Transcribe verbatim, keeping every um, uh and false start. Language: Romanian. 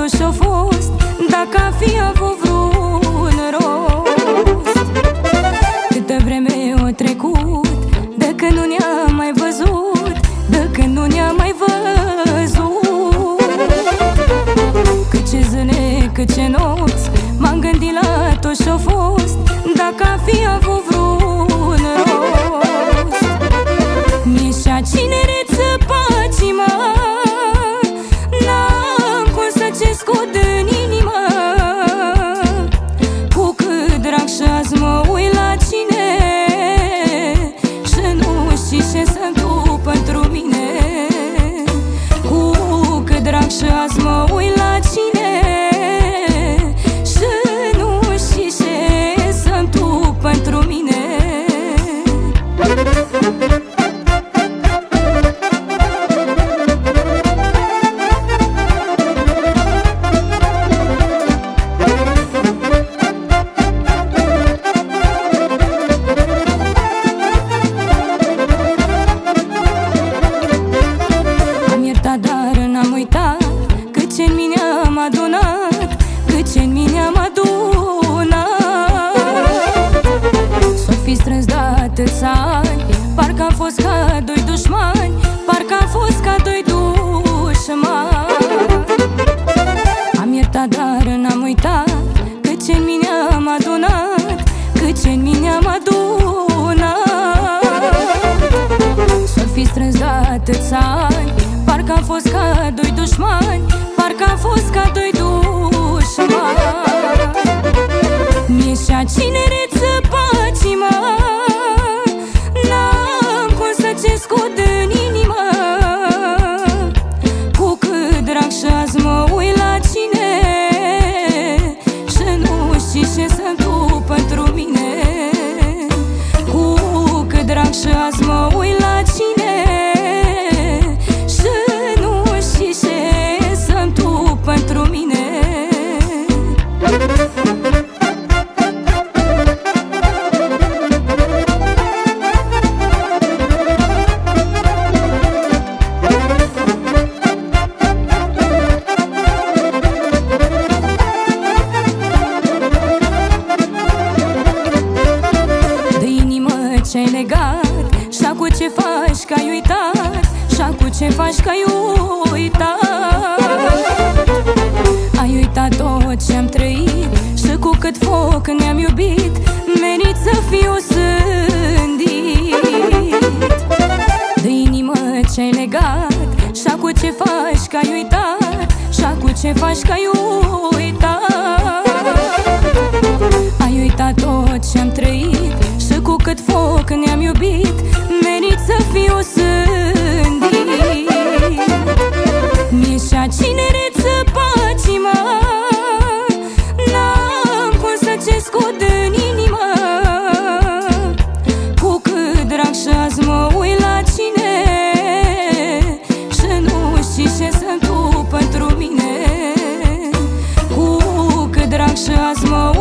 tot și-o fost, dacă a fi avut vreun rost. Câtă vreme o trecut, de când nu ne-am mai văzut, de când nu ne-am mai văzut. Cât ce zile, cât ce nopți, m-am gândit la tot și-o fost, dacă a fi avut vreun rost. Mi-e și-a cinereță pacima, n-am cum să ce scot în inimă. Cu cât drag și azi mă uit la cine și nu știi ce sunt tu pentru mine. Cu cât drag și azi mă uit la cine și nu știi ce sunt tu pentru mine. Dar n-am uitat cât ce-n mine am adunat, cât ce-n mine am adunat. S-o fi strâns de atâția ani, parcă am fost ca doi dușmani, parcă am fost ca doi dușmani. Am iertat, dar n-am uitat cât ce-n mine am adunat, cât ce-n mine am adunat. S-o fi strâns de atâția ani, parcă am fost ca doi dușmani, parcă am fost ca doi dușmani. Mi-e și-a cinereță pacima, n-am cum să ce scot în inimă. Cu cât drag și azi mă uit la cine și nu știi ce sunt tu pentru mine. Cu cât drag și azi mă uit la cine pentru mine. De inimă ce-ai legat, și acum ce faci că ai uitat, și acum ce faci că ai uitat. Ai uitat tot ce-am trăit și cu cât foc ne-am iubit, merit să fiu sândit. De inimă ce-ai legat, și acum ce faci că ai uitat, și acum ce faci că ai uitat. Ai uitat tot ce-am trăit și cu cât foc ne-am iubit, merit să fiu sândit. Mi-e și-a cinereță pacima, n-am cum să ce scot în inimă. Cu cât drag și azi mă uit la cine și nu știi ce sunt tu pentru mine. Cu cât drag și azi mă